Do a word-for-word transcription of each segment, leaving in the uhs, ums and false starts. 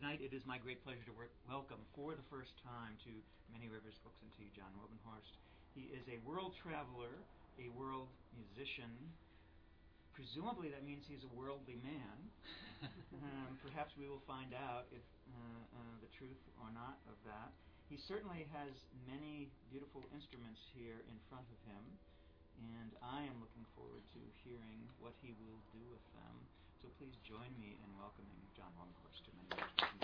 tonight it is my great pleasure to work, welcome for the first time to Many Rivers Books and to you, John Wilbenhorst. He is a world traveler, a world musician. Presumably that means he's a worldly man. um, perhaps we will find out if uh, uh, the truth or not of that. He certainly has many beautiful instruments here in front of him, and I am looking forward to hearing what he will do with them. So please join me in welcoming John Wilbenhorst to Many Rivers Books and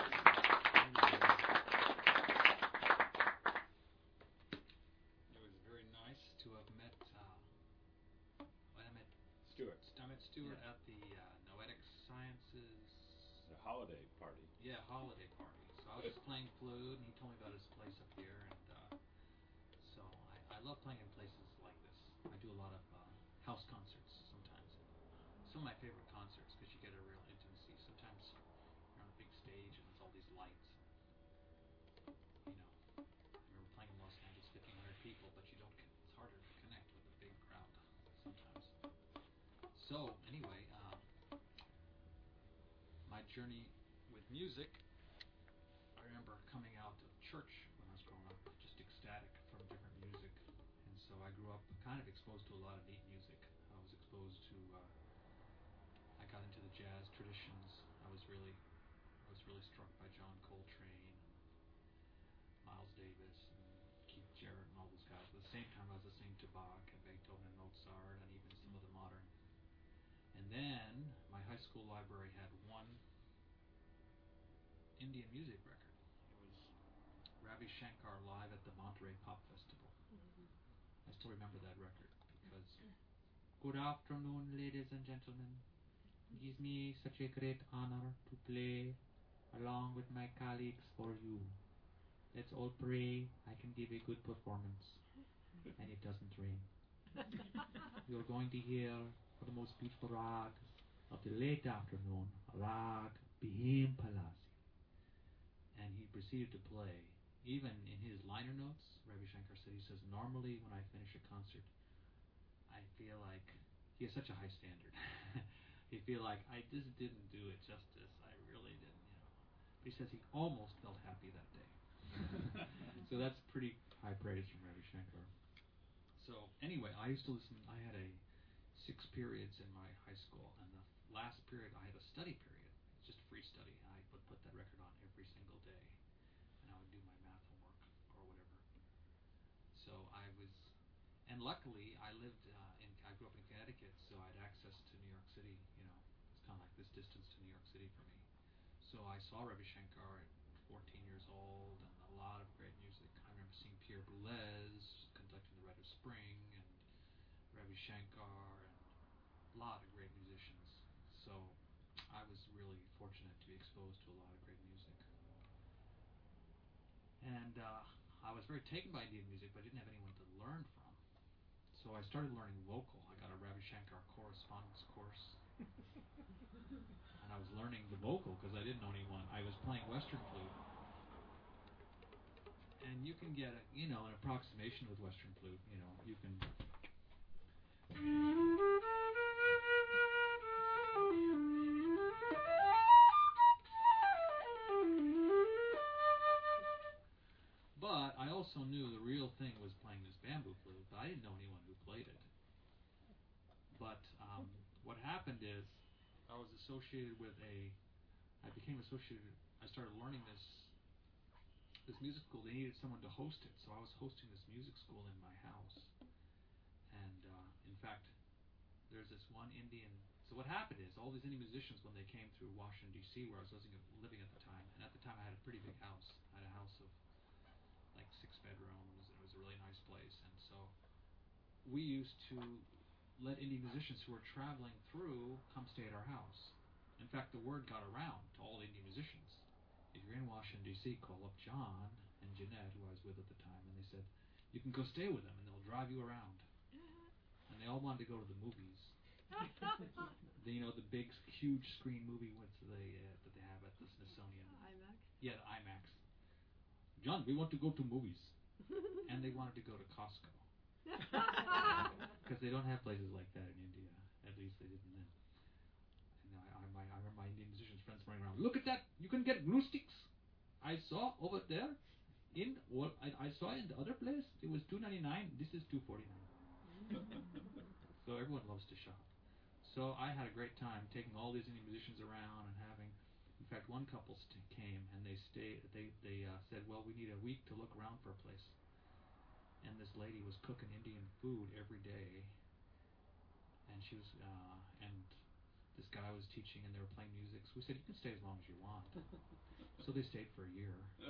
It was very nice to have met. Uh, when I met Stuart. I met Stuart Yeah. at the uh, Noetic Sciences. The holiday party. Yeah, holiday party. So I was just playing flute, and he told me about his place up here, and uh, so I, I love playing in places like this. I do a lot of uh, house concerts sometimes. Some of my favorite concerts because you get a real intimacy. Sometimes you're on a big stage and it's all these lights. You know, I remember playing in Los Angeles, fifteen hundred people, but you don't. It's harder to connect with a big crowd sometimes. So anyway, um, my journey with music. I remember coming out of church when I was growing up, just ecstatic from different music, and so I grew up kind of exposed to a lot of neat music. I was exposed to. Uh, I got into the jazz traditions. I was really, I was really struck by John Coltrane, Miles Davis, and Keith Jarrett, and all those guys. At the same time, I was listening to Bach and Beethoven and Mozart, and even some of the modern. And then my high school library had one Indian music record. It was Ravi Shankar live at the Monterey Pop Festival. Mm-hmm. I still remember that record because. Good afternoon, ladies and gentlemen. It gives me such a great honor to play along with my colleagues for you. Let's all pray I can give a good performance and it doesn't rain. You're going to hear one of the most beautiful rags of the late afternoon, Rag Bhimpalasi. And he proceeded to play. Even in his liner notes, Ravi Shankar said, he says, normally when I finish a concert, I feel like he has such a high standard. He feel like I just didn't do it justice. I really didn't, you know. But he says he almost felt happy that day. So that's pretty high praise from Ravi Shankar. So anyway, I used to listen. I had a six periods in my high school, and the last period I had a study period. It's just free study. I would put that record on every single day, and I would do my math homework or whatever. So I was. And luckily, I lived uh, in. I grew up in Connecticut, so I had access to New York City. You know, it's kind of like this distance to New York City for me. So I saw Ravi Shankar at fourteen years old, and a lot of great music. I remember seeing Pierre Boulez conducting the Rite of Spring, and Ravi Shankar, and a lot of great musicians. So I was really fortunate to be exposed to a lot of great music. And uh, I was very taken by Indian music, but I didn't have anyone to learn from. So I started learning vocal. I got a Ravi Shankar correspondence course. And I was learning the vocal because I didn't know anyone. I was playing Western flute. And you can get, a, you know, an approximation with Western flute. You know, you can... But I also knew the real thing was playing this bamboo flute, but I didn't know anyone who played it. But um, what happened is I was associated with a, I became associated, I started learning this this music school. They needed someone to host it, so I was hosting this music school in my house. And uh, in fact, there's this one Indian, so what happened is all these Indian musicians, when they came through Washington, D C, where I was living, living at the time, and at the time I had a pretty big house. I had a house of like six bedrooms, and it was a really nice place, and so we used to let Indian musicians who were traveling through come stay at our house. In fact, the word got around to all Indian musicians. If you're in Washington, D C, call up John and Jeanette, who I was with at the time, and they said, you can go stay with them, and they'll drive you around. And they all wanted to go to the movies. the, you know, the big, huge screen movie what's they, uh, that they have at the Smithsonian. IMAX? Yeah, the IMAX. John, we want to go to movies. And they wanted to go to Costco. Because they don't have places like that in India. At least they didn't then. And I, I, my, I remember my Indian musicians friends running around Look at that. You can get glue sticks. I saw over there. In well, I, I saw in the other place it was two ninety-nine. This is two forty-nine. So everyone loves to shop. So I had a great time taking all these Indian musicians around and having. In fact, one couple st- came and they stayed. They they uh, said, "Well, we need a week to look around for a place." And this lady was cooking Indian food every day, and she was uh, and this guy was teaching, and they were playing music. So we said, "You can stay as long as you want." So they stayed for a year.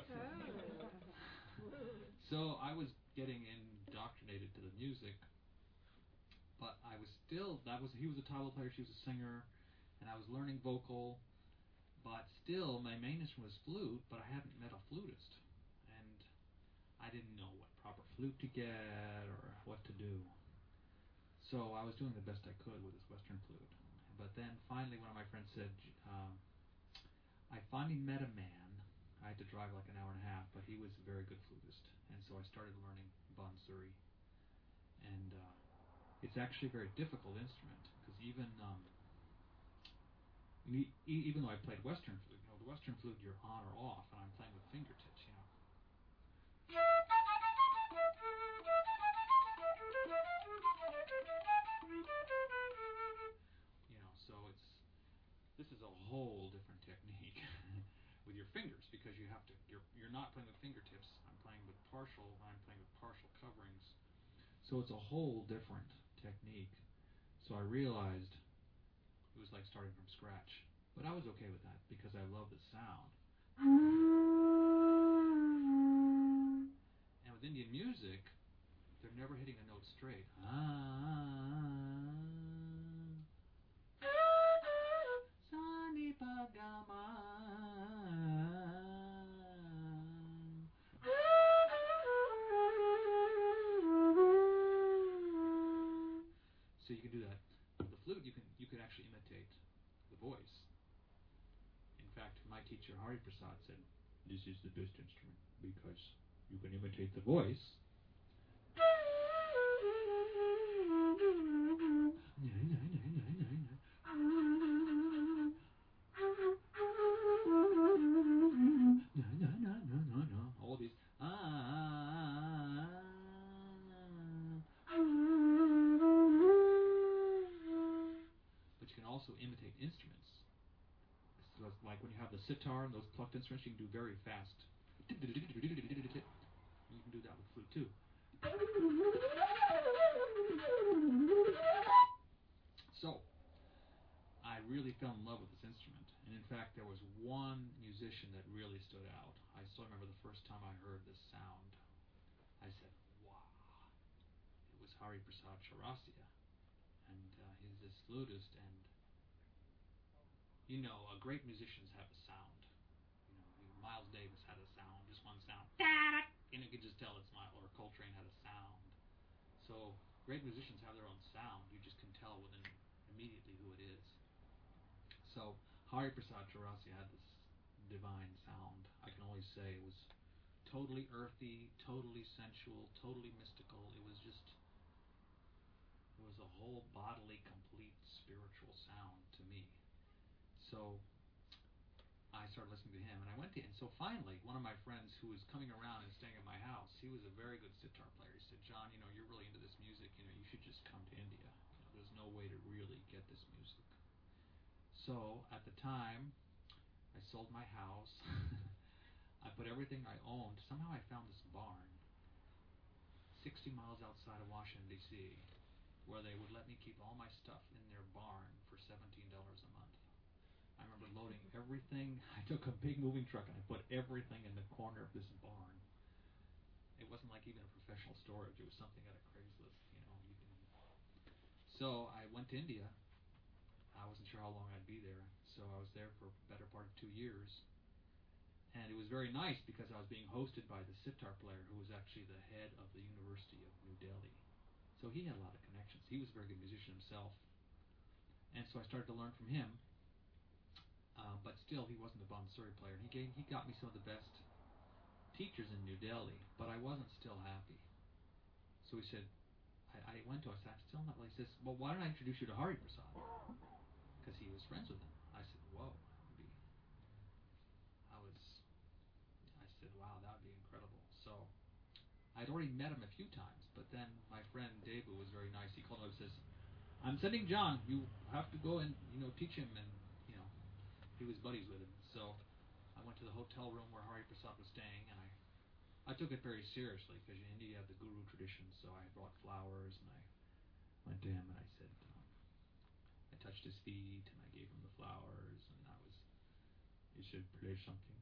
So I was getting indoctrinated to the music, but I was still that was he was a tabla player, she was a singer, and I was learning vocal. But still, my main instrument was flute, but I hadn't met a flutist, and I didn't know what proper flute to get or what to do. So I was doing the best I could with this Western flute. But then finally, one of my friends said, um, I finally met a man. I had to drive like an hour and a half, but he was a very good flutist. And so I started learning bansuri. And uh, it's actually a very difficult instrument, because even... Um, E- even though I played Western flute, you know, the Western flute you're on or off, and I'm playing with fingertips, you know. You know, so it's this is a whole different technique with your fingers, because you have to you're you're not playing with fingertips. I'm playing with partial. I'm playing with partial coverings. So it's a whole different technique. So I realized it was like starting from scratch. But I was okay with that because I love the sound. And with Indian music, they're never hitting a note straight. So you can do that. With the flute, you can you can actually imitate the voice. In fact, my teacher, Hari Prasad, said, "This is the best instrument because you can imitate the voice." All these. But you can also imitate instruments. So like when you have the sitar and those plucked instruments, you can do very fast. You can do that with flute too. So, I really fell in love with this instrument. And in fact, there was one musician that really stood out. I still remember the first time I heard this sound. I said, wow. It was Hari Prasad Chaurasia. And uh, he's this flutist, and you know, uh, great musicians have a sound. You know, Miles Davis had a sound, just one sound. And you could just tell it's Miles, or Coltrane had a sound. So, great musicians have their own sound. You just can tell within immediately who it is. So, Hari Prasad Chaurasia had this divine sound. I can only say it was totally earthy, totally sensual, totally mystical. It was just, it was a whole bodily, complete spiritual sound to me. So, I started listening to him, and I went to, and so finally, one of my friends who was coming around and staying at my house, he was a very good sitar player. He said, John, you know, you're really into this music, you know, you should just come to India. You know, there's no way to really get this music. So, at the time, I sold my house. I put everything I owned. Somehow I found this barn, sixty miles outside of Washington, D C, where they would let me keep all my stuff in their barn for seventeen dollars a month. I remember loading everything. I took a big moving truck and I put everything in the corner of this barn. It wasn't like even a professional storage. It was something out of Craigslist, you know. You can. So I went to India. I wasn't sure how long I'd be there, so I was there for a better part of two years. And it was very nice because I was being hosted by the sitar player who was actually the head of the University of New Delhi. So he had a lot of connections. He was a very good musician himself. And so I started to learn from him. Uh, but still, he wasn't a bansuri player. He gave, he got me some of the best teachers in New Delhi, but I wasn't still happy. So he said, I, I went to him, I said, I'm still not really. He says, well, why don't I introduce you to Hari Prasad? Because he was friends with him. I said, whoa, that would be. I'd already met him a few times, but then my friend Dave, who was very nice, he called up and says, I'm sending John. You have to go and, you know, teach him, and, you know, he was buddies with him. So I went to the hotel room where Hari Prasad was staying, and I, I took it very seriously, because in India you have the guru tradition, so I brought flowers, and I went to him, and I said, um, I touched his feet, and I gave him the flowers, and I was, you should play something.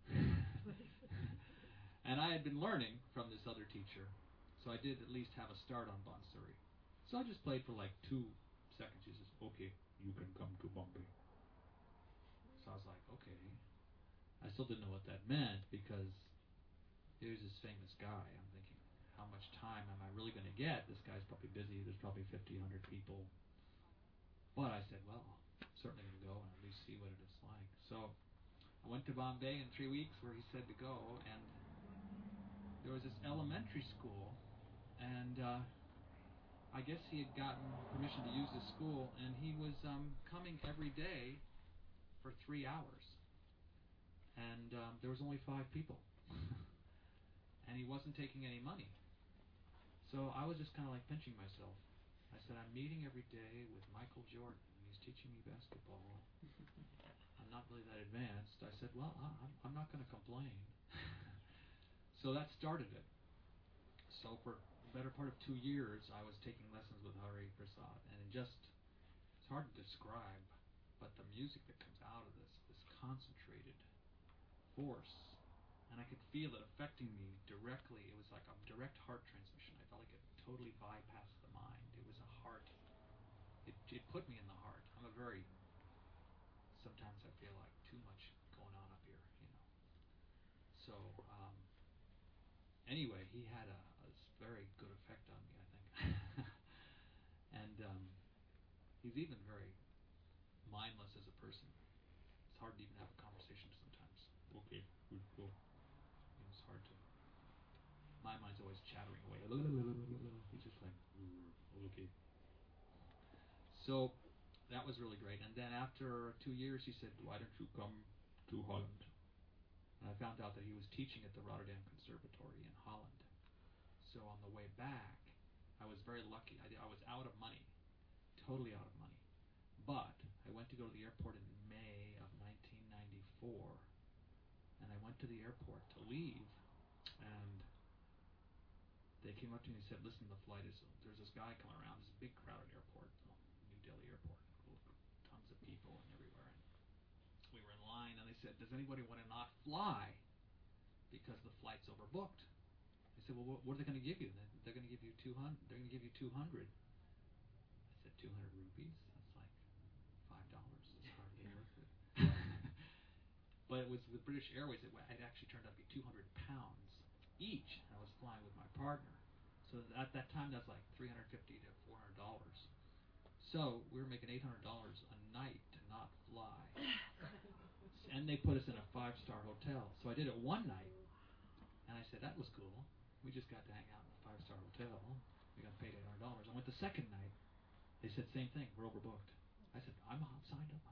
And I had been learning from this other teacher, so I did at least have a start on Bansuri. So I just played for like two seconds. He says, okay, you can come to Bombay. So I was like, okay. I still didn't know what that meant, because here's this famous guy. I'm thinking, how much time am I really going to get? This guy's probably busy. There's probably fifty, one hundred people. But I said, well, I'm certainly going to go and at least see what it is like. So I went to Bombay in three weeks where he said to go, and there was this elementary school, and uh, I guess he had gotten permission to use this school, and he was um, coming every day for three hours. And um, there was only five people. And he wasn't taking any money. So I was just kind of like pinching myself. I said, I'm meeting every day with Michael Jordan. He's teaching me basketball. I'm not really that advanced. I said, well, I'm, I'm not going to complain. So that started it. So for the better part of two years, I was taking lessons with Hari Prasad, and it just, it's hard to describe, but the music that comes out of this, this concentrated force, and I could feel it affecting me directly. It was like a direct heart transmission. I felt like it totally bypassed the mind. It was a heart. It, it put me in the heart. I'm a very, sometimes I feel like too much going on up here, you know. So, um, anyway, he had a, a very good effect on me, I think. And um, he's even very mindless as a person. It's hard to even have a conversation sometimes. Okay, good, cool. You know, it's hard to. My mind's always chattering away. He's just like, okay. So that was really great. And then after two years, he said, why don't you come to Holland? And I found out that he was teaching at the Rotterdam Conservatory in Holland. So on the way back, I was very lucky. I, I was out of money, totally out of money. But I went to go to the airport in May of nineteen ninety-four, and I went to the airport to leave, and they came up to me and said, listen, the flight is, there's this guy coming around, this big crowded airport, New Delhi airport, tons of people and everywhere. And we were in line, and they said, does anybody want to not fly because the flight's overbooked? I said, well, what are they going to give you? They're going to give you two hundred. They're going to give you two hundred. I said, two hundred rupees? That's like five dollars. It's hardly worth it. But it was with British Airways. It, it actually turned out to be two hundred pounds each. And I was flying with my partner. So at that time, that's like three hundred fifty to four hundred dollars. So we were making eight hundred dollars a night to not fly. And they put us in a five-star hotel. So I did it one night. And I said, that was cool. We just got to hang out in a five-star hotel. We got paid eight hundred dollars. I went the second night. They said, same thing. We're overbooked. I said, I'm signed up.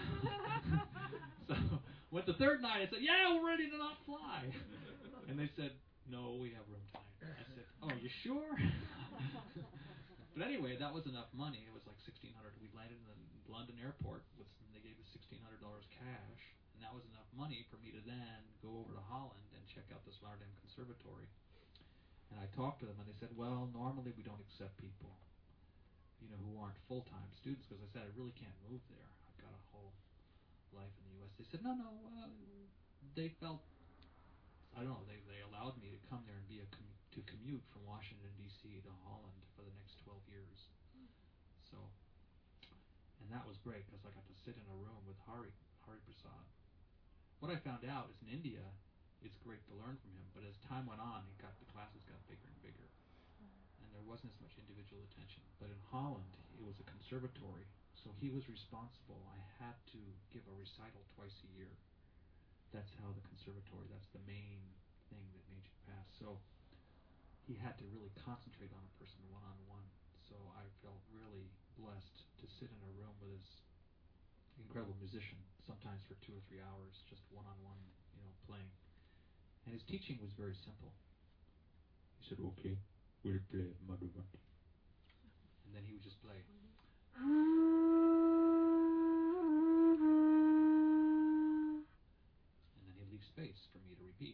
So went the third night. I said, yeah, we're ready to not fly. And they said, no, we have room tonight. I said, oh, you sure? But anyway, that was enough money. It was like sixteen hundred dollars. We landed in the London airport. With, they gave us sixteen hundred dollars cash. And that was enough money for me to then go over to Holland and check out this Rotterdam Conservatory. And I talked to them, and they said, well, normally we don't accept people, you know, who aren't full-time students, because I said, I really can't move there. I've got a whole life in the U S. They said, no, no, uh, they felt, I don't know, they, they allowed me to come there and be a commu- to commute from Washington, D C to Holland for the next twelve years. So, and that was great, because I got to sit in a room with Hari, Hari Prasad. What I found out is in India, it's great to learn from him, but as time went on, it got the classes got bigger and bigger, and there wasn't as much individual attention. But in Holland, it was a conservatory, so he was responsible. I had to give a recital twice a year. That's how the conservatory, that's the main thing that made you pass. So he had to really concentrate on a person one-on-one. So I felt really blessed to sit in a room with this incredible musician, sometimes for two or three hours, just one-on-one, you know, playing. And his teaching was very simple. He said, okay, we'll play Madhuvati. And then he would just play. And then he'd leave space for me to repeat.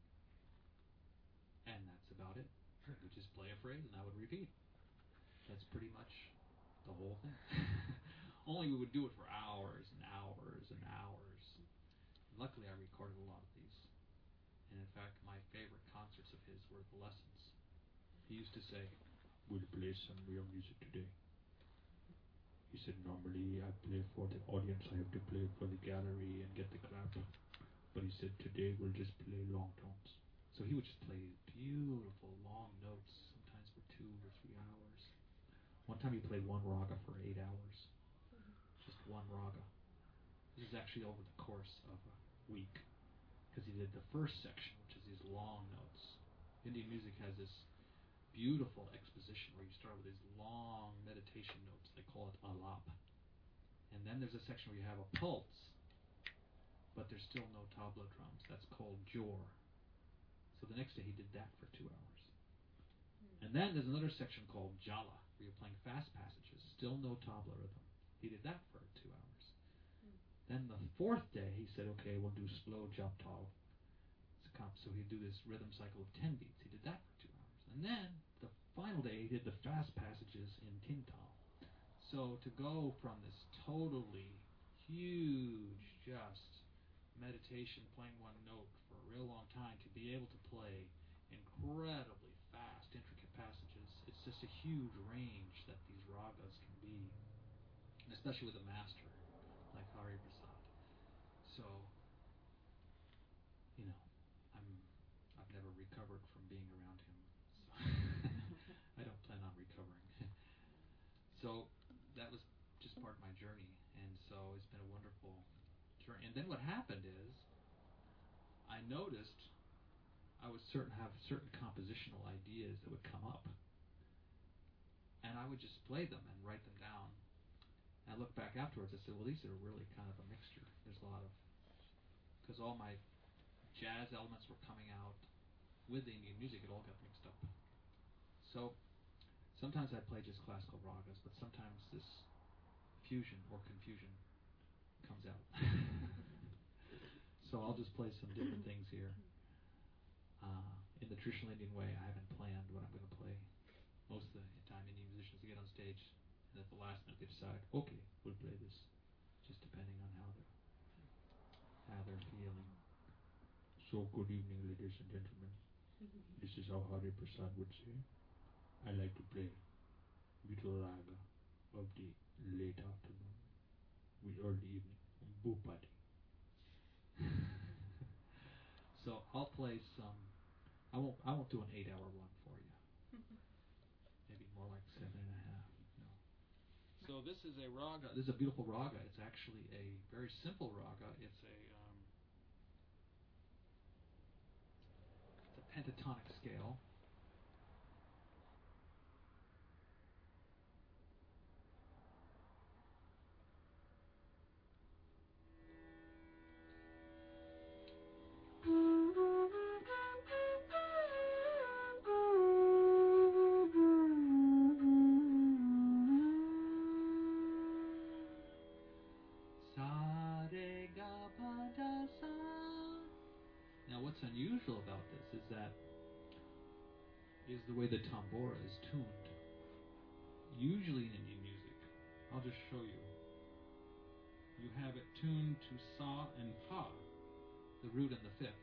And that's about it. We would just play a phrase and I would repeat. That's pretty much the whole thing. Only we would do it for hours and hours and hours. Luckily, I recorded a lot of these. And in fact, my favorite concerts of his were the lessons. He used to say, we'll play some real music today. He said, normally I play for the audience, I have to play for the gallery and get the clap. But he said, today we'll just play long tones. So he would just play beautiful long notes, sometimes for two or three hours. One time he played one raga for eight hours. Just one raga. This is actually over the course of a week. Because he did the first section, which is these long notes. Indian music has this beautiful exposition where you start with these long meditation notes. They call it alap. And then there's a section where you have a pulse, but there's still no tabla drums. That's called jor. So the next day he did that for two hours. And then there's another section called jala, where you're playing fast passages, still no tabla rhythm. He did that for two hours. Then the fourth day he said, okay, we'll do slow jap tal. So he'd do this rhythm cycle of ten beats. He did that for two hours. And then the final day he did the fast passages in tintal. So to go from this totally huge just meditation, playing one note for a real long time, to be able to play incredibly fast, intricate passages, it's just a huge range that these ragas can be, and especially with a master like Hari Prasad. So, you know, I'm I've never recovered from being around him, so I don't plan on recovering. So that was just part of my journey, and so it's been a wonderful journey. And then what happened is, I noticed I would certain have certain compositional ideas that would come up, and I would just play them and write them down. And I look back afterwards, I said, well, these are really kind of a mixture. There's a lot of, because all my jazz elements were coming out with the Indian music, it all got mixed up. So sometimes I play just classical ragas, but sometimes this fusion or confusion comes out. So I'll just play some different things here. Uh, in the traditional Indian way, I haven't planned what I'm going to play. Most of the time, Indian musicians get on stage, and at the last minute they decide, okay, we'll play this, just depending on how they're, how they're feeling. So, good evening, ladies and gentlemen. This is how Hari Prasad would say. I like to play Vittal Raga of the late afternoon with early evening, Bhupati. So I'll play some. I won't. I won't do an eight-hour one for you. Maybe more like seven and a half. No. So this is a raga. This is a beautiful raga. It's actually a very simple raga. It's a. Um, it's a pentatonic scale. Now, what's unusual about this is that is the way the tambura is tuned. Usually in Indian music, I'll just show you. You have it tuned to sa and pa, the root and the fifth.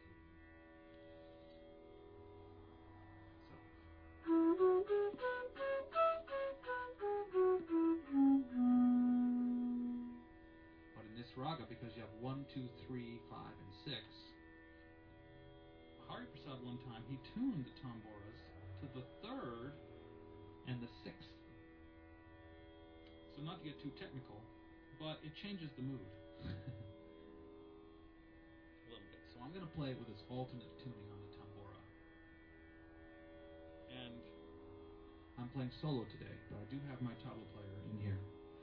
But in this raga, because you have one, two, three, five, and six, Hari Prasad one time, he tuned the tamburas to the third and the sixth. So not to get too technical, but it changes the mood. A little bit. So I'm going to play it with this alternate tuning on the tambura. And I'm playing solo today, but I do have my tabla player in here.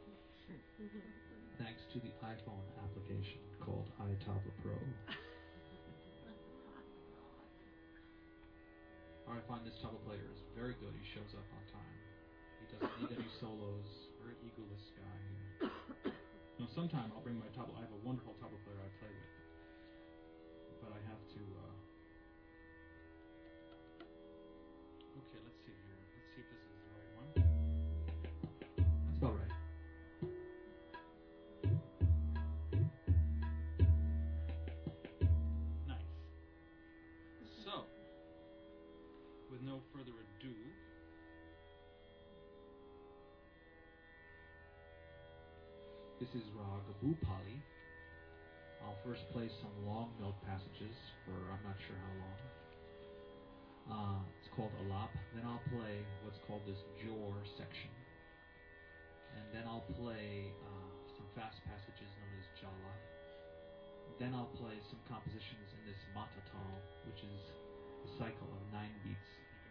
Thanks to the iPhone application called iTabla Pro. I find this tabla player is very good. He shows up on time. He doesn't need any solos. Very egoless guy. You know, sometime I'll bring my tabla. I have a wonderful tabla player I play with, but I have to. Uh, okay, let's see here. Let's see if this is the right one. That's about right. Nice. So, with no further ado, this is Rag Bhupali. I'll first play some long note passages for I'm not sure how long. Uh, it's called Alap. Then I'll play what's called this Jor section. And then I'll play uh, some fast passages known as Jala. Then I'll play some compositions in this Matatal, which is a cycle of nine beats.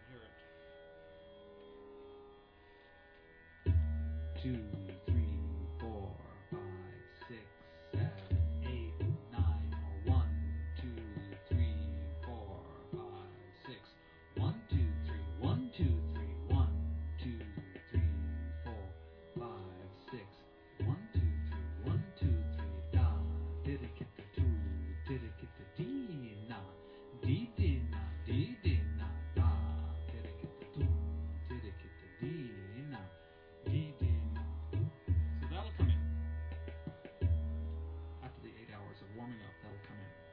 You can hear it. Two, three, four, five, six, seven, eight, nine, or one, two, three, four, five, six. One, two, three, one, two, three, one, two, three, four, five, six. One, two, three, one, two, three, da, didikita two, didikita dee na, dee dee na, dee dee na, da, didikita two, didikita dee na, dee dee na. So that'll come in. After the eight hours of warming up, that'll come in.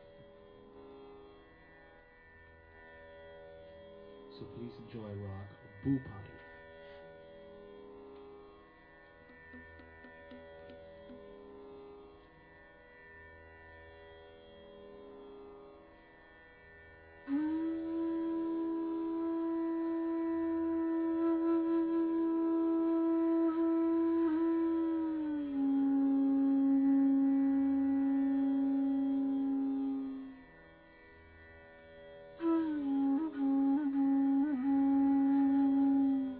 So please enjoy Rag Bhupali. Mm-hmm.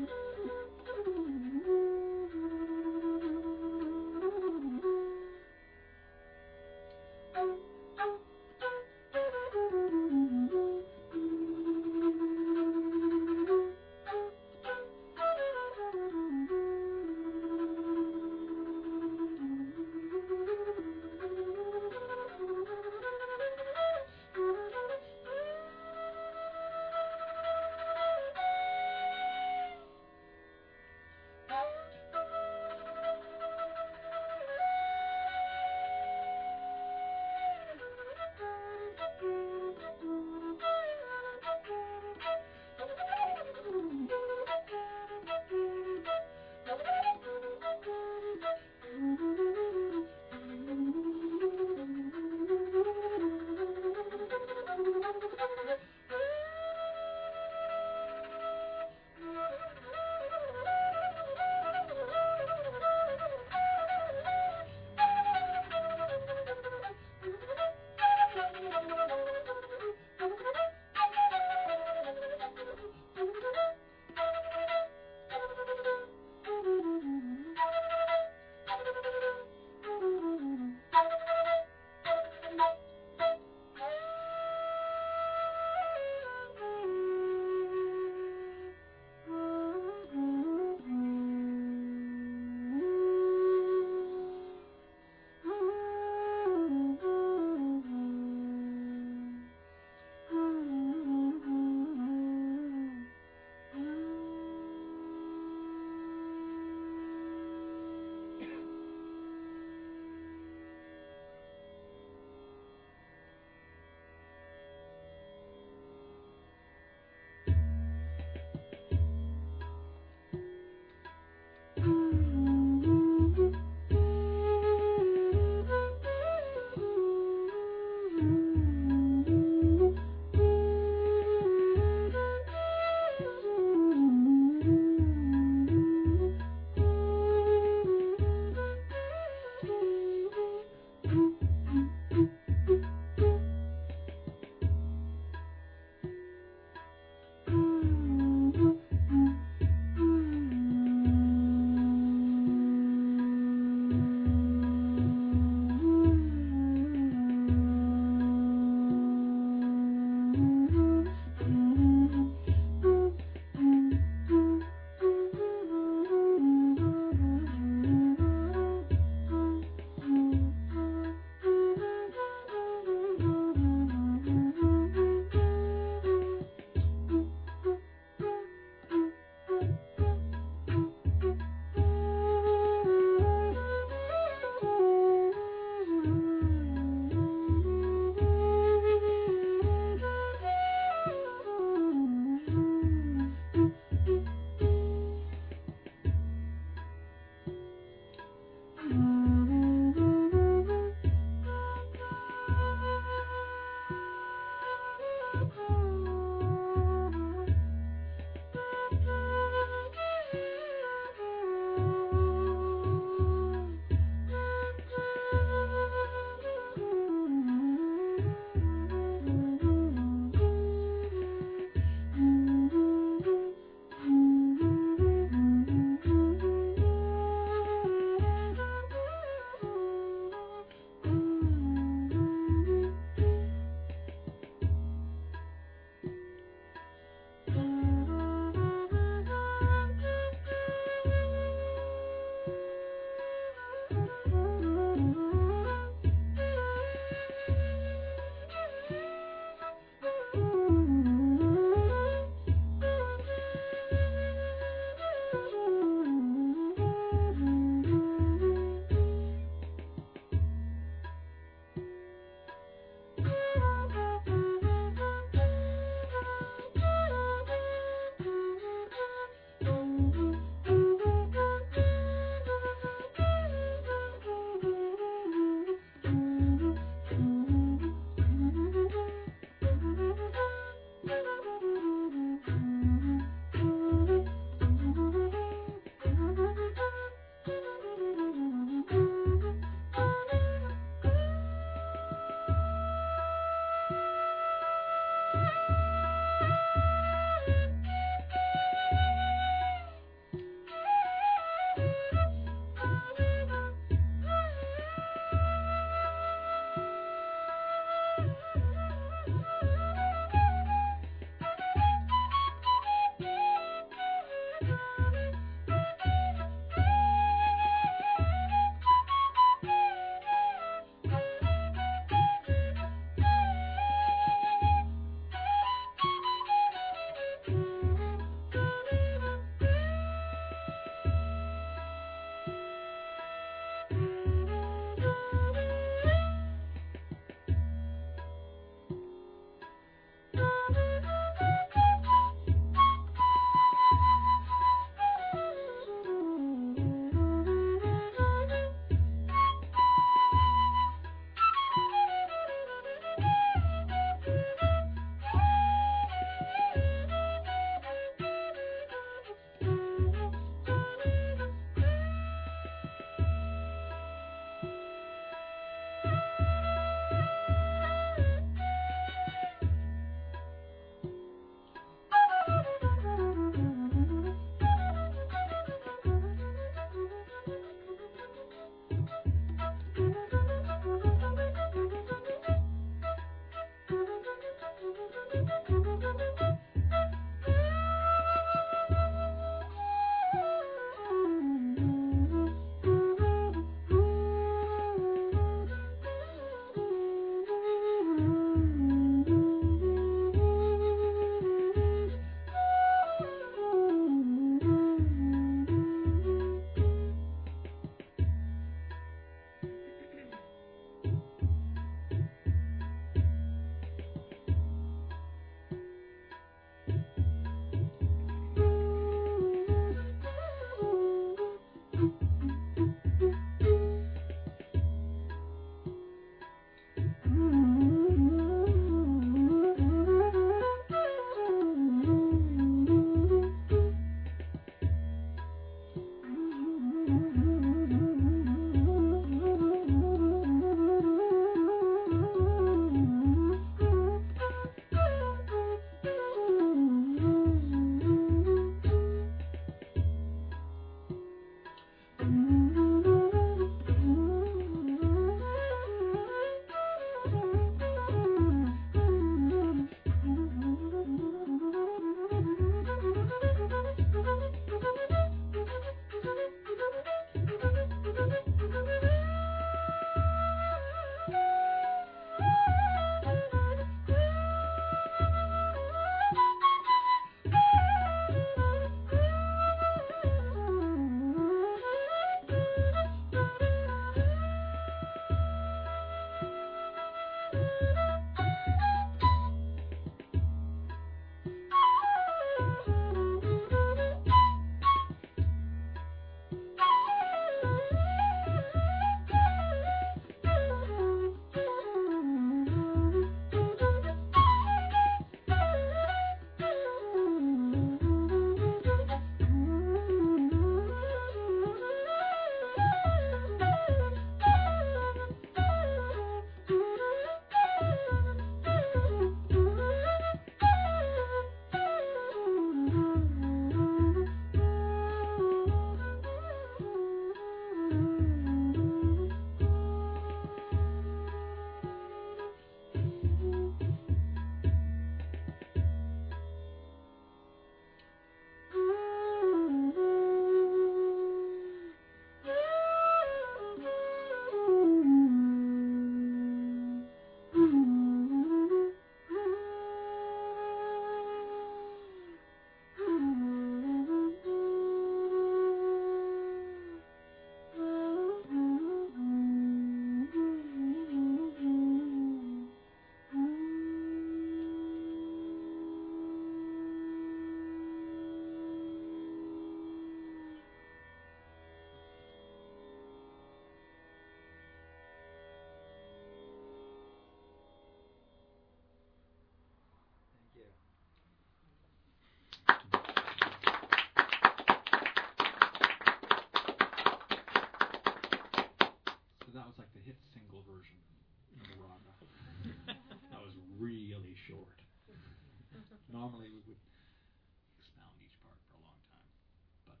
short. Normally we would expound each part for a long time, but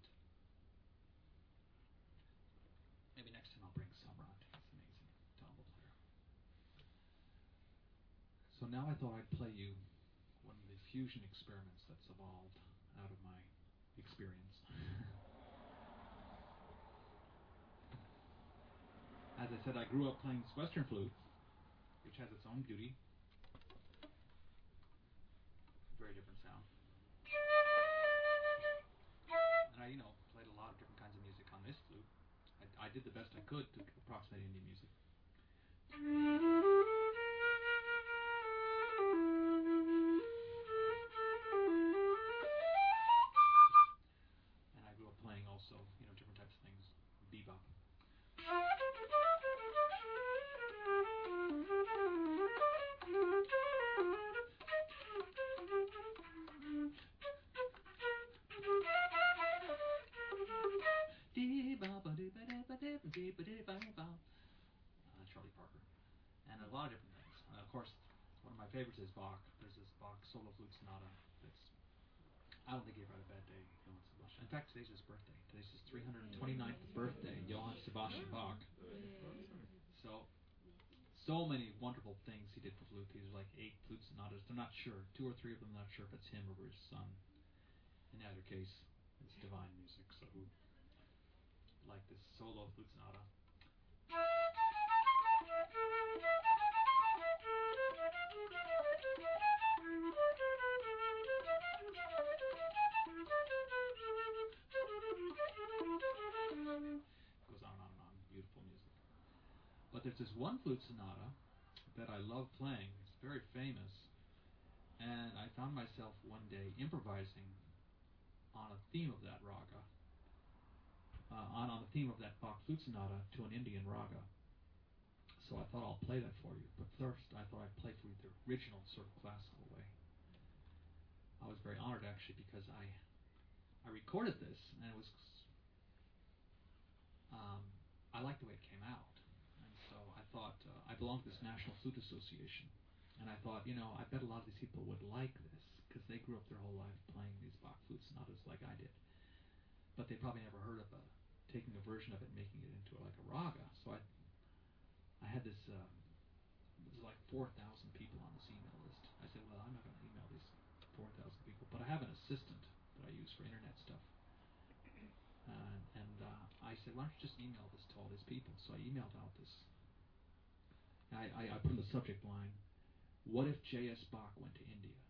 maybe next time I'll bring Samrat. He's an amazing tabla player. So now I thought I'd play you one of the fusion experiments that's evolved out of my experience. As I said, I grew up playing this Western flute, which has its own beauty. Very different sound. And I, you know, played a lot of different kinds of music on this flute. I, I did the best I could to approximate Indian music. And I grew up playing also, you know, different types of things, bebop. Uh, Charlie Parker, and a lot of different things. Uh, of course, one of my favorites is Bach. There's this Bach solo flute sonata. That's I don't think he ever had a bad day, Johann Sebastian. In fact, today's his birthday. Today's his three hundred twenty-ninth birthday, Johann Sebastian Bach. So, so many wonderful things he did for flute. These are like eight flute sonatas. They're not sure. Two or three of them, not sure if it's him or his son. In either case, it's divine music. So, who like this solo flute sonata? Goes on and on and on. Beautiful music. But there's this one flute sonata that I love playing. It's very famous. And I found myself one day improvising on a theme of that raga, uh, on, on the theme of that Bach flute sonata to an Indian raga. So I thought I'll play that for you. But first, I thought I'd play for you the original sort of classical way. I was very honored, actually, because I I recorded this, and it was um, I liked the way it came out. And so I thought, uh, I belong to this National Flute Association, and I thought, you know, I bet a lot of these people would like this, because they grew up their whole life playing these Bach flute sonatas like I did. But they probably never heard of a, taking a version of it and making it into like a raga. So I I had this, uh, there's like four thousand people on this email list. I said, well, I'm not going to email these four thousand people, but I have an assistant that I use for internet stuff. Uh, and uh, I said, why don't you just email this to all these people? So I emailed out this. I, I, I put in the subject line, what if J S Bach went to India?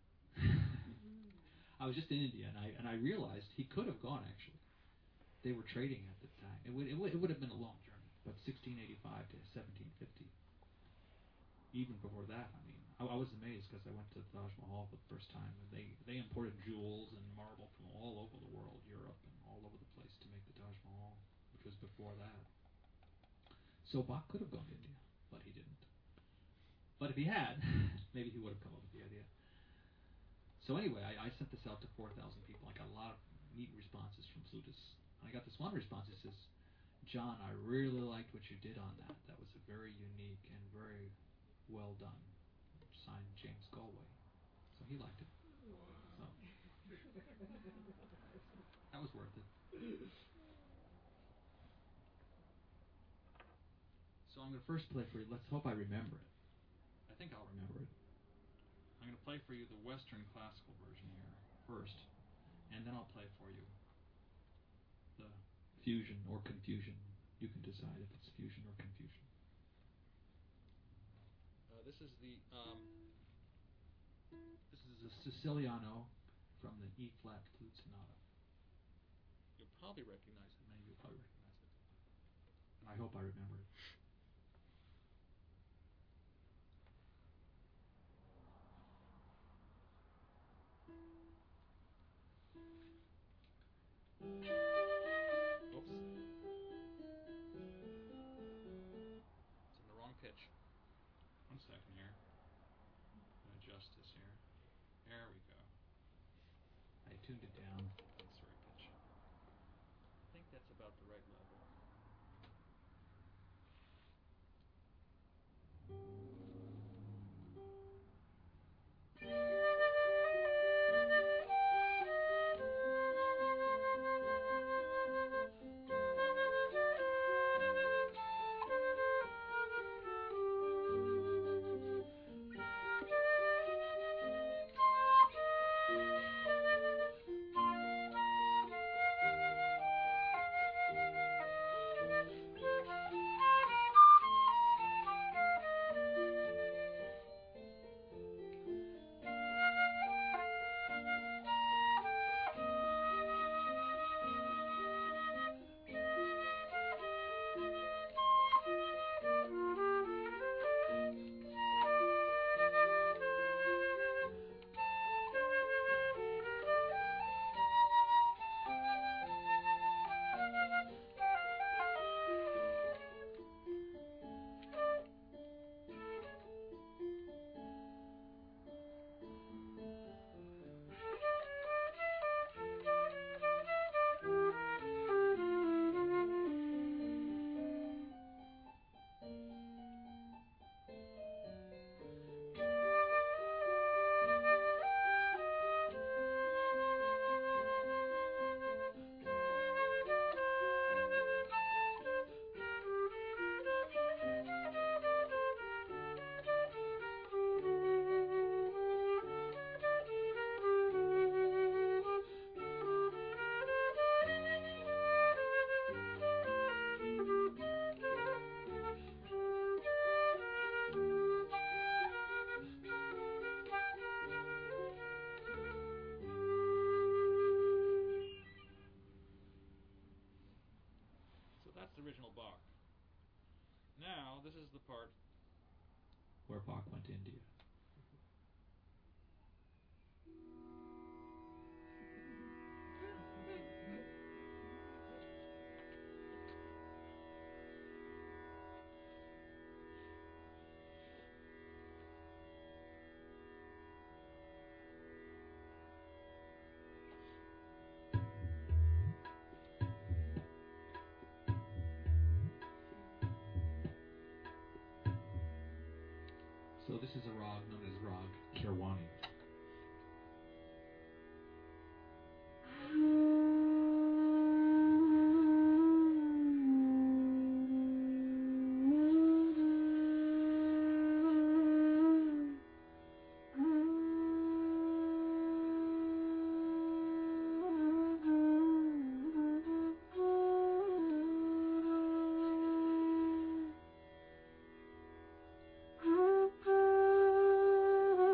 I was just in India, and I and I realized he could have gone, actually. They were trading at the time. It would, it would, it would have been a long journey, but sixteen eighty-five to seventeen fifty. Even before that, I mean, I, I was amazed because I went to the Taj Mahal for the first time, and they, they imported jewels and marble from all over the world, Europe, and all over the place to make the Taj Mahal, which was before that. So Bach could have gone to India, but he didn't. But if he had, maybe he would have come up with the idea. So anyway, I, I sent this out to four thousand people. I got a lot of neat responses from flutists. And I got this one response that says, John, I really liked what you did on that. That was a very unique and very well done. Signed, James Galway. So he liked it. So that was worth it. So I'm going to first play for you. Let's hope I remember it. I think I'll remember it. I'm going to play for you the Western classical version here first, and then I'll play for you the fusion or confusion. You can decide if it's fusion or confusion. Uh, this is the um, this is a Siciliano from the E flat flute sonata. You'll probably recognize it. Many of you will probably recognize it. I hope I remember it. Oops. It's in the wrong pitch. One second here. I'm going to adjust this here. There we go. I tuned it down. That's the right pitch. I think that's about the right level. Thank you. where Bach went to India. So this is a rag known as Rag Kirwani. Thank you.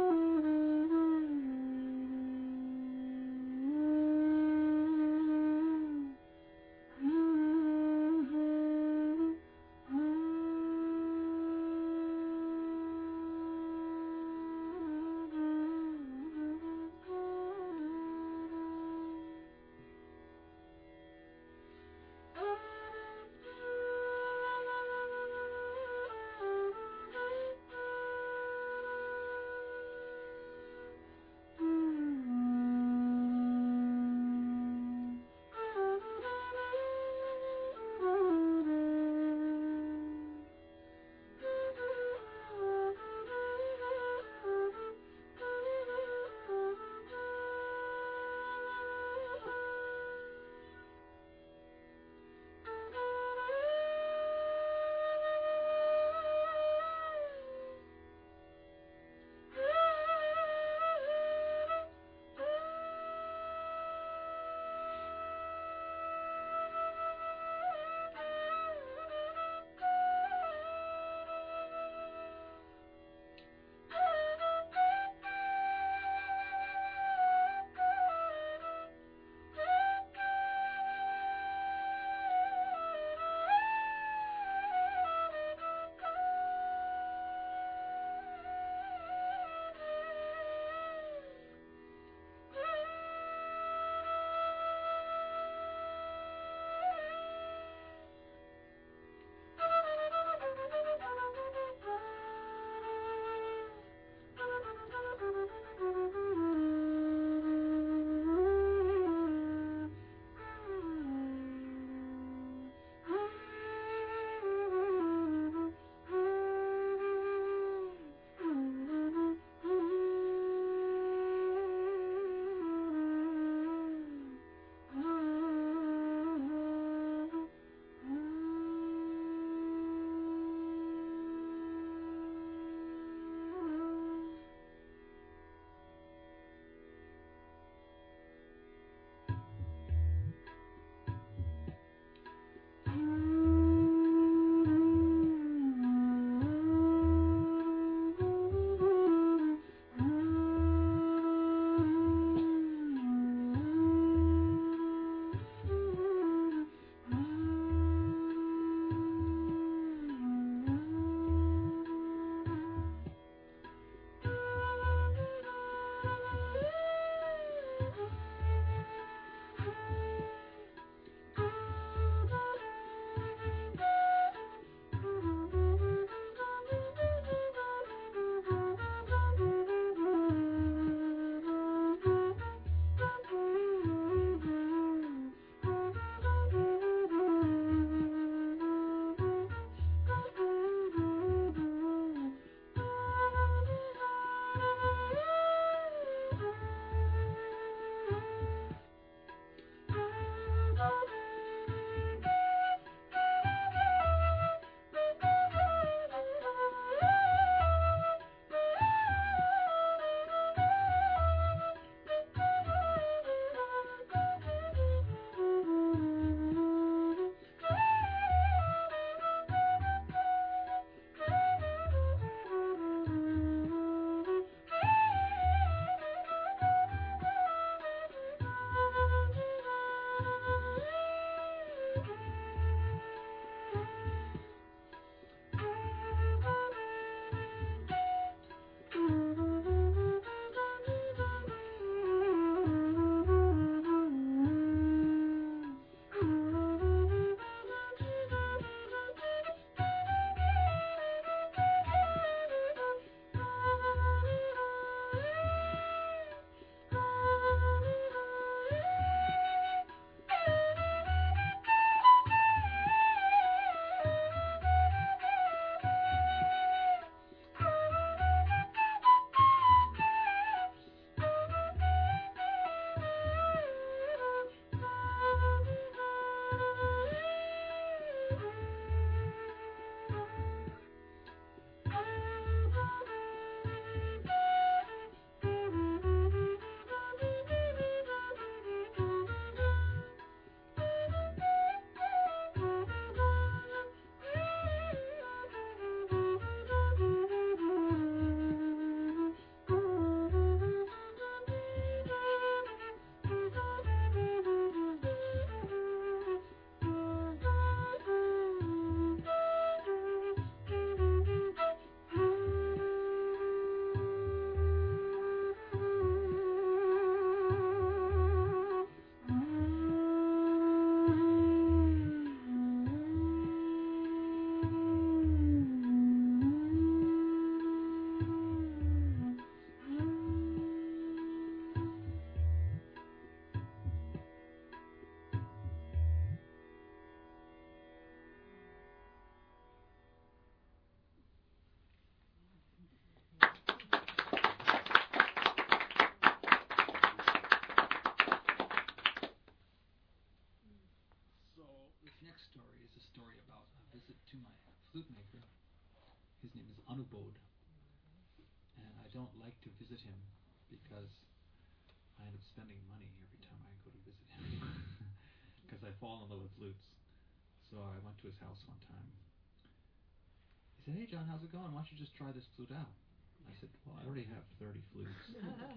I'd fallen in love with flutes. So I went to his house one time. He said, "Hey, John, how's it going? Why don't you just try this flute out?" I said, "Well, I already have thirty flutes."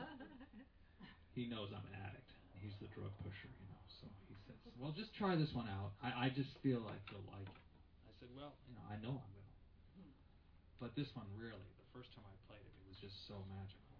He knows I'm an addict. He's the drug pusher, you know. So he says, "Well, just try this one out. I, I just feel like you'll like it." I said, "Well, you know, I know I will." But this one, really, the first time I played it, it was just so magical.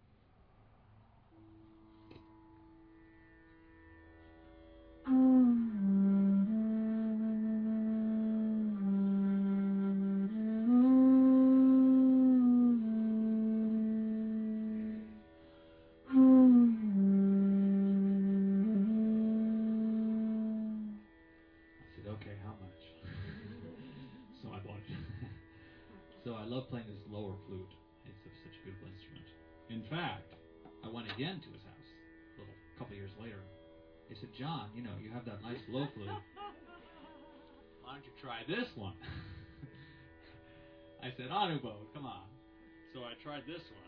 So I love playing this lower flute. It's a, such a beautiful instrument. In fact, I went again to his house a little couple years later. He said, "John, you know, you have that nice low flute. Why don't you try this one?" I said, "Anubhav, come on." So I tried this one.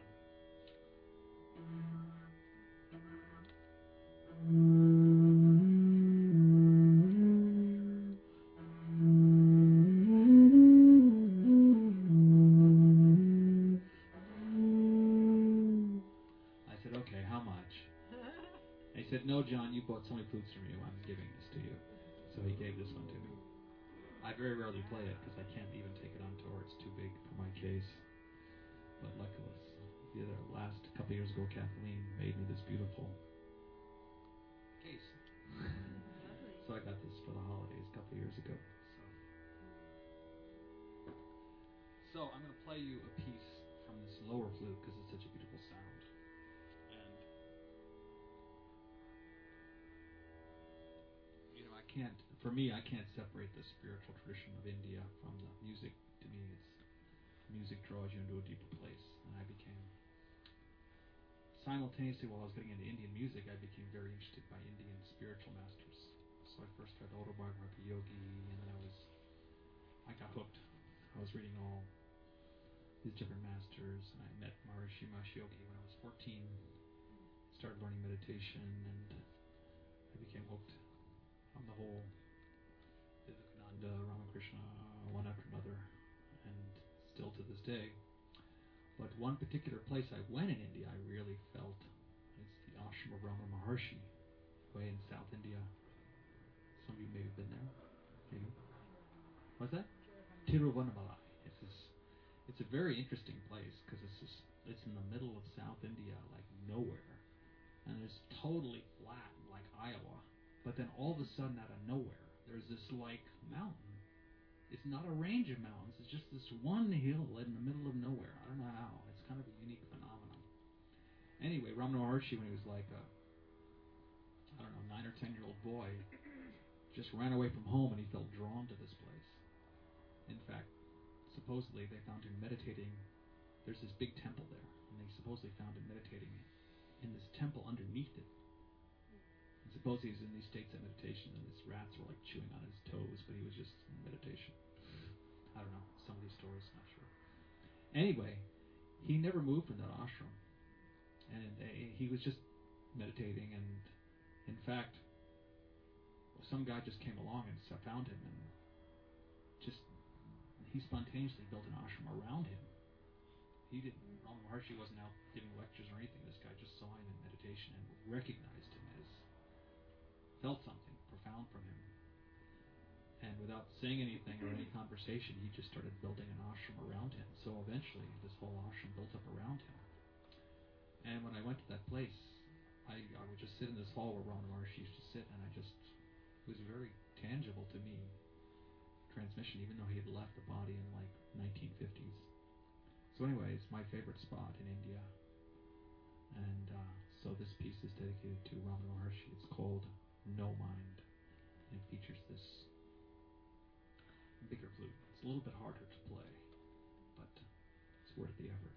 He said, "No, John, you bought so many flutes from you. I'm giving this to you." So he gave this one to me. I very rarely play it because I can't even take it on tour. It's too big for my case. But luckily, the other last couple years ago, Kathleen made me this beautiful case. So I got this for the holidays a couple years ago. So, so I'm going to play you a piece from this lower flute because it's such a beautiful sound. Can't for me I can't separate the spiritual tradition of India from the music. To me, it's music draws you into a deeper place, and I became simultaneously while I was getting into Indian music, I became very interested by Indian spiritual masters. So I first read the Autobiography of Yogi, and then I was I got hooked. I was reading all these different masters, and I met Maharishi Mahesh Yogi when I was fourteen. Started learning meditation, and I became hooked on the whole Vivekananda, Ramakrishna, one after another, and still to this day. But one particular place I went in India, I really felt, it's the ashram of Ramana Maharshi, way in South India. Some of you may have been there, maybe. What's that? Tiruvannamalai. It's this. It's a very interesting place because it's this, it's in the middle of South India, like nowhere, and it's totally flat, like Iowa. But then all of a sudden, out of nowhere, there's this like mountain. It's not a range of mountains. It's just this one hill in the middle of nowhere. I don't know how. It's kind of a unique phenomenon. Anyway, Ramana Maharshi, when he was like a, I don't know, nine or ten year old boy, just ran away from home and he felt drawn to this place. In fact, supposedly they found him meditating. There's this big temple there, and they supposedly found him meditating in this temple underneath it. Suppose he was in these states of meditation and these rats were like chewing on his toes, but he was just in meditation. I don't know. Some of these stories, not sure. Anyway, he never moved from that ashram. And uh, he was just meditating, and in fact, some guy just came along and found him, and just he spontaneously built an ashram around him. He didn't, Ramana Maharshi wasn't out giving lectures or anything. This guy just saw him in meditation and recognized him as felt something profound from him. And without saying anything or any conversation, he just started building an ashram around him. So eventually, this whole ashram built up around him. And when I went to that place, I, I would just sit in this hall where Ramana Maharshi used to sit, and I just, it was very tangible to me, transmission, even though he had left the body in like nineteen fifties. So anyway, it's my favorite spot in India. And uh, so this piece is dedicated to Ramana Maharshi. It's called No Mind, and it features this bigger flute. It's a little bit harder to play, but it's worth the effort.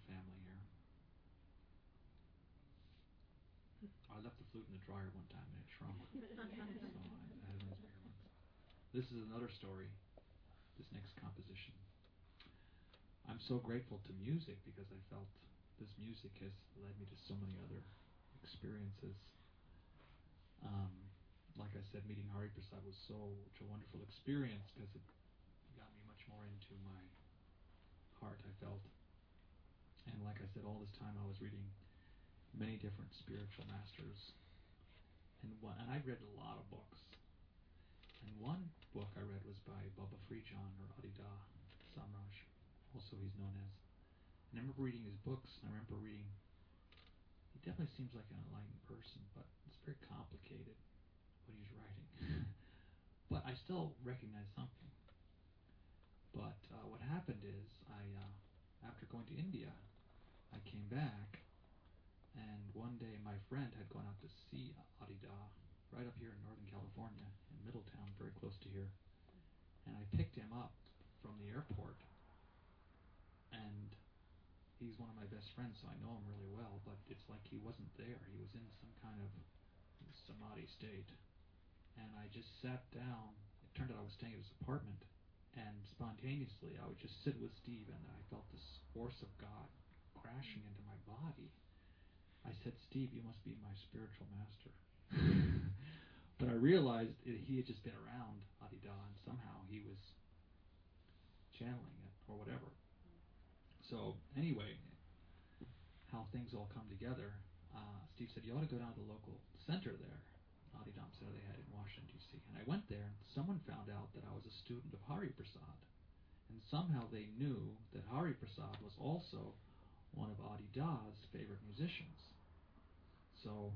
family here. I left the flute in the dryer one time and it shrunk. So I, I had one of those bigger ones. This is another story, this next composition. I'm so grateful to music because I felt this music has led me to so many other experiences. Um, like I said, meeting Hari Prasad was such a wonderful experience because it got me much more into my heart, I felt. And like I said, all this time I was reading many different spiritual masters. And one, and I read a lot of books. And one book I read was by Baba Frijan, or Adida Samraj, also he's known as. And I remember reading his books, and I remember reading, he definitely seems like an enlightened person, but it's very complicated what he's writing. But I still recognize something. But uh, what happened is, I uh, after going to India, I came back, and one day my friend had gone out to see Adida right up here in Northern California, in Middletown, very close to here. And I picked him up from the airport, and he's one of my best friends, so I know him really well, but it's like he wasn't there. He was in some kind of samadhi state. And I just sat down. It turned out I was staying at his apartment, and spontaneously I would just sit with Steve, and I felt this force of God crashing into my body. I said, Steve, you must be my spiritual master. But I realized it, he had just been around Adida, and somehow he was channeling it, or whatever. So, anyway, how things all come together, uh, Steve said, you ought to go down to the local center there, Adidam Center they had in Washington, D C And I went there, and someone found out that I was a student of Hari Prasad. And somehow they knew that Hari Prasad was also one of Adida's favorite musicians. So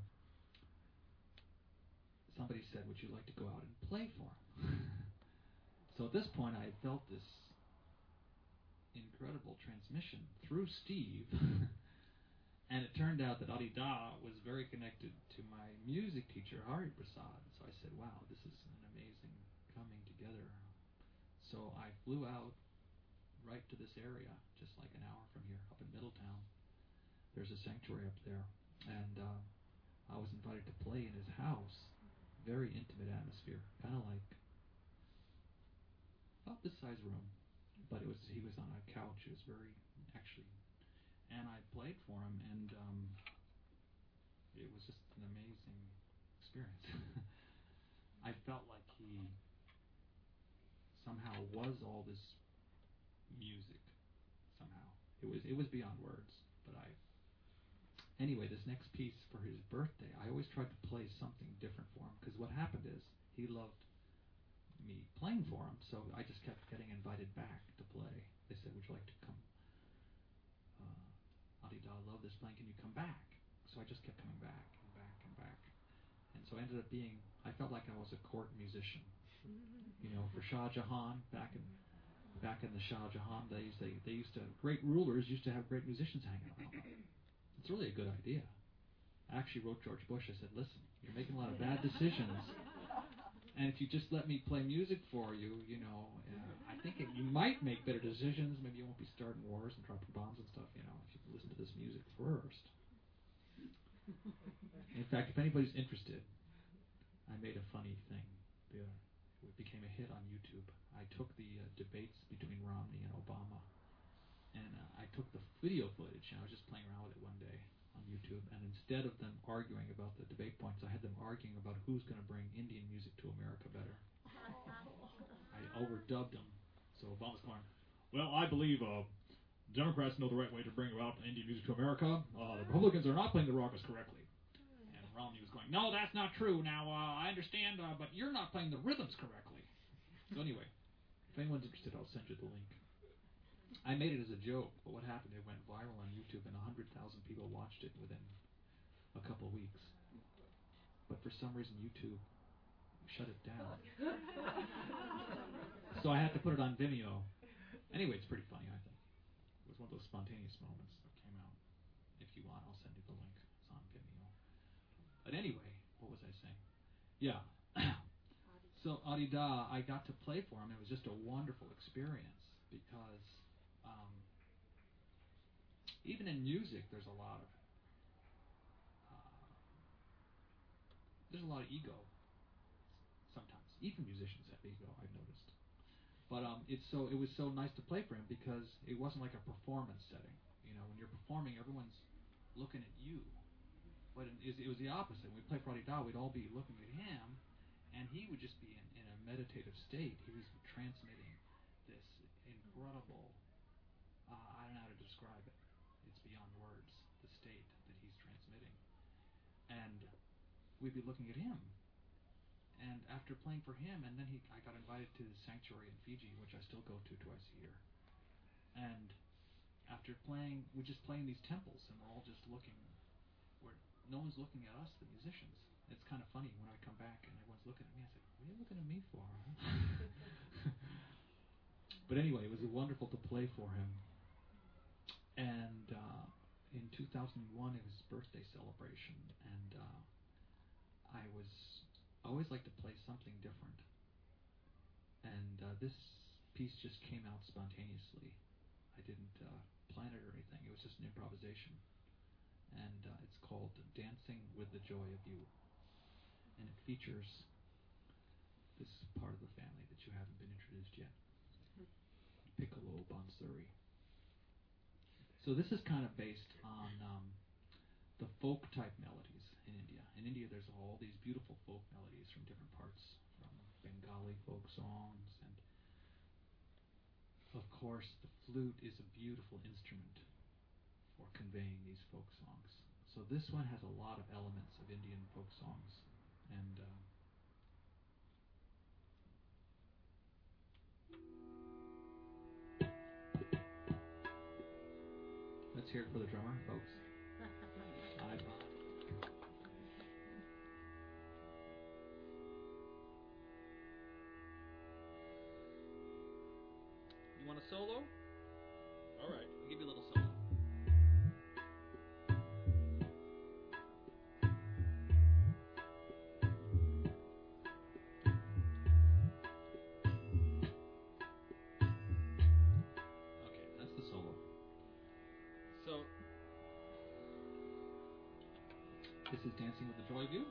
somebody said, would you like to go out and play for him? So at this point I had felt this incredible transmission through Steve. And it turned out that Adida was very connected to my music teacher, Hari Prasad. So I said, wow, this is an amazing coming together. So I flew out right to this area, just like an hour from here, up in Middletown. There's a sanctuary up there. And uh, I was invited to play in his house. Very intimate atmosphere, kind of like about this size room. But it was he was on a couch. It was very, actually... And I played for him, and um, it was just an amazing experience. I felt like he somehow was all this music. Somehow it was it was beyond words. But I anyway, this next piece for his birthday, I always tried to play something different for him, because what happened is he loved me playing for him, so I just kept getting invited back to play. They said, "Would you like to come?" Uh, Adida, I love this playing, can you come back? So I just kept coming back and back and back. And so I ended up being, I felt like I was a court musician. You know, for Shah Jahan, back in back in the Shah Jahan days, they, they used to, great rulers used to have great musicians hanging around them. It's really a good idea. I actually wrote George Bush, I said, listen, you're making a lot of bad decisions. And if you just let me play music for you, you know, uh, I think it, you might make better decisions. Maybe you won't be starting wars and dropping bombs and stuff, you know, if you listen to this music first. In fact, if anybody's interested, I made a funny thing. The, it became a hit on YouTube. I took the uh, debates between Romney and Obama, and uh, I took the video footage, and I was just playing around with it one day on YouTube, and instead of them arguing about the debate points, I had them arguing about who's going to bring Indian music to America better. I overdubbed them. So Obama's going, well, I believe uh, Democrats know the right way to bring about Indian music to America. Uh, the Republicans are not playing the ragas correctly. And Romney was going, no, that's not true. Now, uh, I understand, uh, but you're not playing the rhythms correctly. So anyway, if anyone's interested, I'll send you the link. I made it as a joke, but what happened, it went viral on YouTube, and one hundred thousand people watched it within a couple of weeks. But for some reason, YouTube shut it down. So I had to put it on Vimeo. Anyway, it's pretty funny, I think. It was one of those spontaneous moments that came out. If you want, I'll send you the link. It's on Vimeo. But anyway, what was I saying? Yeah. So Adida, I got to play for him. It was just a wonderful experience because um, even in music, there's a lot of uh, there's a lot of ego. Sometimes, even musicians have ego. I've noticed. But um, it's so it was so nice to play for him because it wasn't like a performance setting. You know, when you're performing, everyone's looking at you. But it, it was the opposite. When we played Friday Daw, we'd all be looking at him, and he would just be in, in a meditative state. He was transmitting this incredible, uh, I don't know how to describe it. It's beyond words, the state that he's transmitting. And we'd be looking at him. And after playing for him, and then he, I got invited to the sanctuary in Fiji, which I still go to twice a year. And after playing, we're just playing these temples, and we're all just looking where no one's looking at us, the musicians. It's kind of funny when I come back and everyone's looking at me. I say, "What are you looking at me for?" But anyway, it was wonderful to play for him. And uh, in two thousand one, it was his birthday celebration, and uh, I was I always like to play something different. And uh, this piece just came out spontaneously. I didn't uh, plan it or anything. It was just an improvisation. And uh, it's called Dancing with the Joy of You. And it features this part of the family that you haven't been introduced yet. Piccolo Bansuri. So this is kind of based on um, the folk type melodies in India. In India there's all these beautiful folk melodies from different parts, from Bengali folk songs, and of course the flute is a beautiful instrument for conveying these folk songs. So this one has a lot of elements of Indian folk songs, and uh, let's hear it for the drummer, folks. I You want a solo? All right, I'll give you a little solo. Okay, that's the solo. So, this is Dancing with the Joy of You.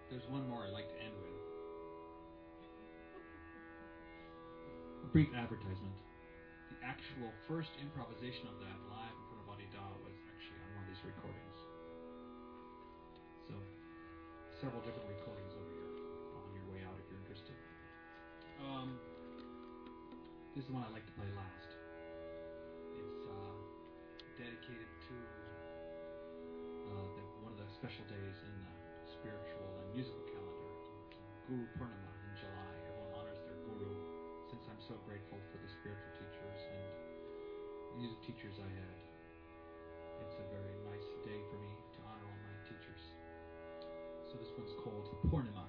there's one more I'd like to end with. A brief advertisement. The actual first improvisation of that live in front of Adi Da was actually on one of these recordings. So, several different recordings over here on your way out if you're interested. Um, this is the one I'd like to play last. It's uh, dedicated to uh, the, one of the special days in the spiritual and musical calendar, Guru Purnima in July. Everyone honors their guru. Since I'm so grateful for the spiritual teachers and music teachers I had, it's a very nice day for me to honor all my teachers. So this one's called Purnima.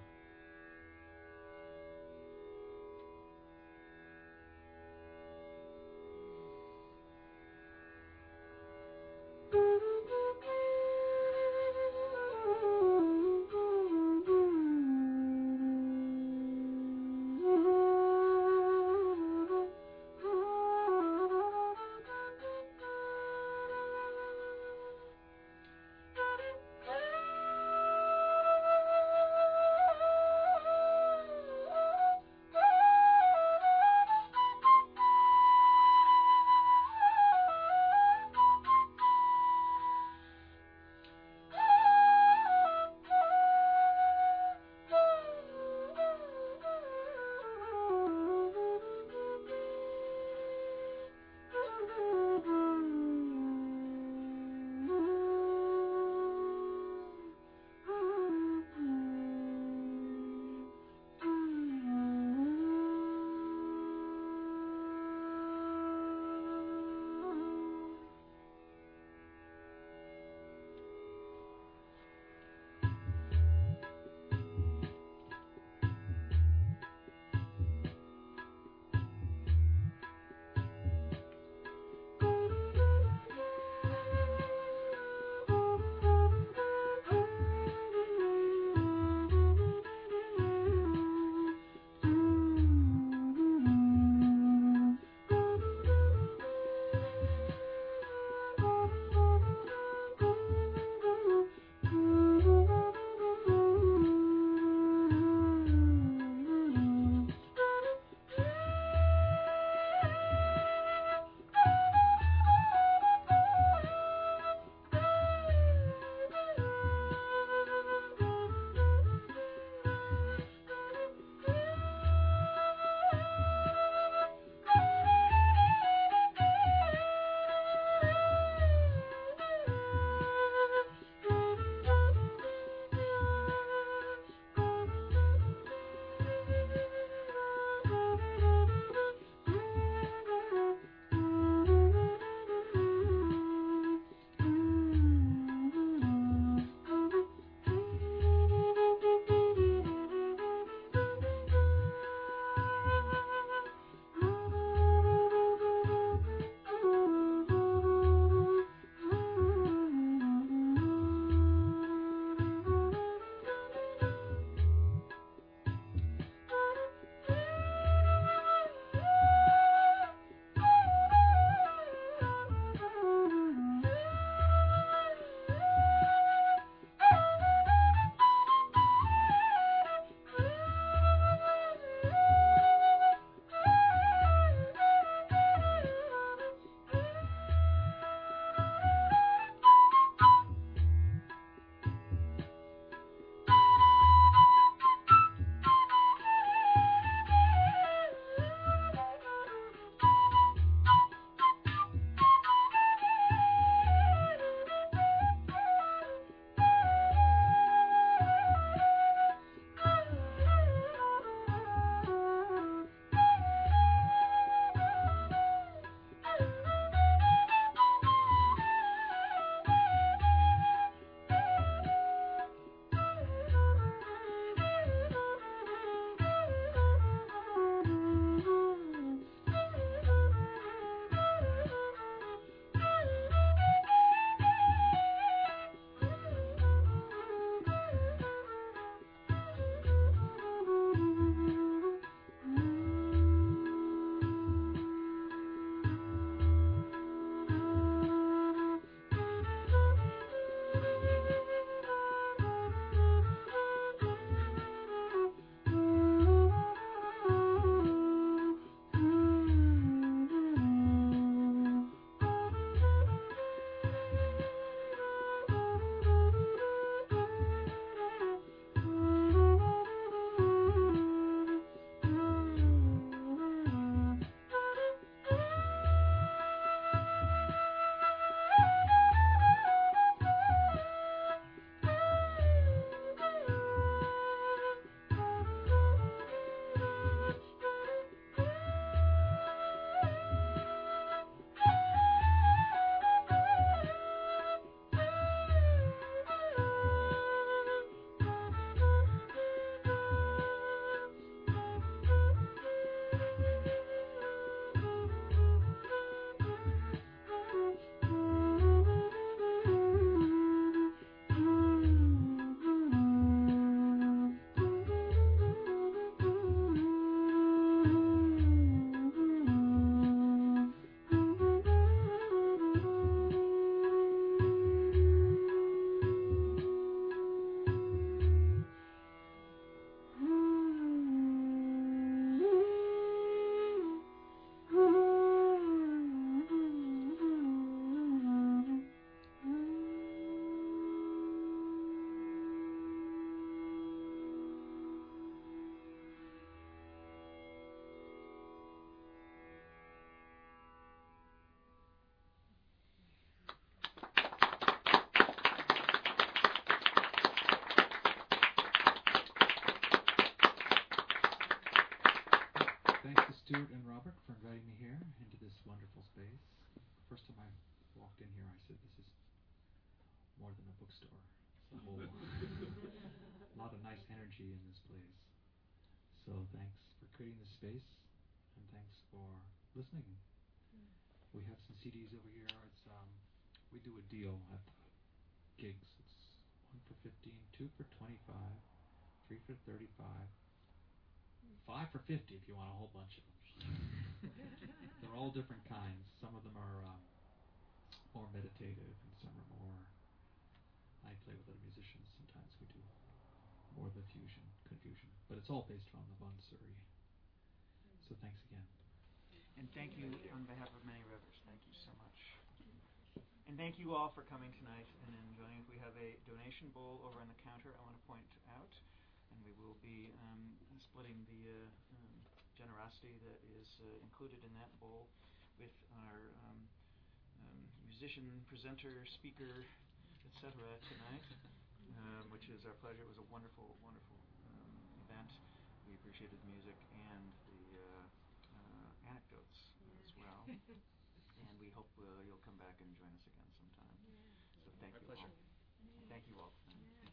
Stuart and Robert, for inviting me here into this wonderful space. First time I walked in here, I said, this is more than a bookstore. It's a whole a lot of nice energy in this place. So thanks for creating this space, and thanks for listening. We have some C Ds over here. It's um, we do a deal at gigs. It's one for fifteen, two for twenty-five, three for thirty-five, five for fifty if you want a whole bunch of them. They're all different kinds. Some of them are um, more meditative, and some are more. I play with other musicians. Sometimes we do more of the fusion, confusion, but it's all based around the Bansuri. So thanks again. And thank you on behalf of Many Rivers. Thank you so much. And thank you all for coming tonight and enjoying it. We have a donation bowl over on the counter I want to point out, and we will be um, splitting the uh, um, generosity that is uh, included in that bowl with our um, um, musician, presenter, speaker, et cetera tonight, um, which is our pleasure. It was a wonderful, wonderful um, event. We appreciated the music and the uh, uh, anecdotes as well. And we hope uh, you'll come back and join us again sometime. So thank My you pleasure. all. Thank you all.